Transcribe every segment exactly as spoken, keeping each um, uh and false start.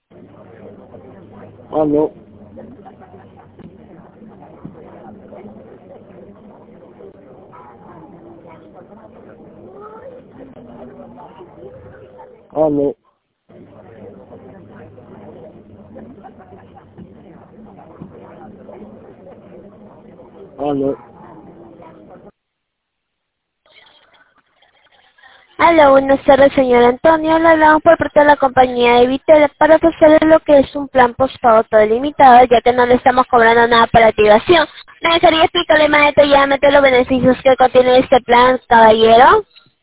Aló. Aló. Aló. Hola, buenas tardes, señor Antonio. Le hablamos por parte de la compañía de Vitel para ofrecerle lo que es un plan postpago todo limitado, ya que no le estamos cobrando nada para activación. Me gustaría explicarle más detalladamente los beneficios que contiene este plan, caballero.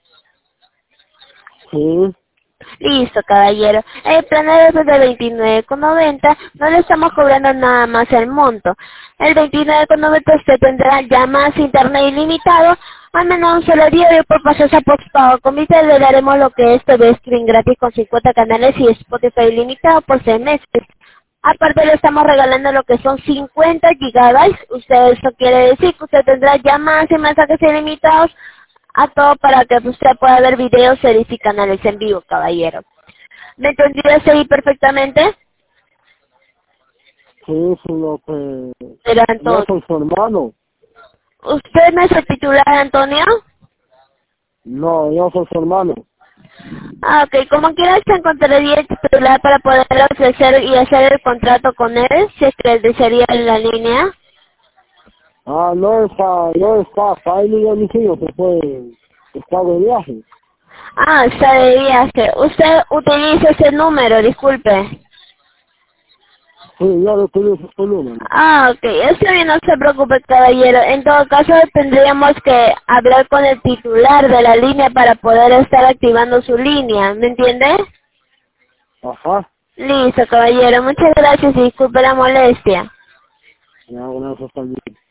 Sí. Listo, caballero. El plan es de veintinueve con noventa. No le estamos cobrando nada más el monto. El veintinueve con noventa usted tendrá llamadas internet ilimitado, al menos un solo día por pasarse a postpago. Con Vitel le daremos lo que es T V Stream gratis con cincuenta canales y Spotify ilimitado por seis meses. Aparte le estamos regalando lo que son cincuenta gigabytes. Usted eso quiere decir que usted tendrá llamadas y mensajes ilimitados a todo para que usted pueda ver videos, series y canales en vivo, caballero. ¿Me entendió seguir perfectamente? Sí, sino que Pero yo Antonio, soy su hermano. ¿usted no es el titular, Antonio? No, yo soy su hermano. Ah, ok, como quiera se encontraría el titular para poder ofrecer y hacer el contrato con él, si es que él desearía en la línea. Ah, no está, no está acá, y ni mi hijo se fue, está de viaje. Ah, está de viaje. Usted utiliza ese número, disculpe. Sí, yo le tuve su número. Ah, ok, está bien, no se preocupe, caballero. En todo caso, tendríamos que hablar con el titular de la línea para poder estar activando su línea, ¿me entiende? Ajá. Listo, caballero, muchas gracias y disculpe la molestia. Ya, gracias también.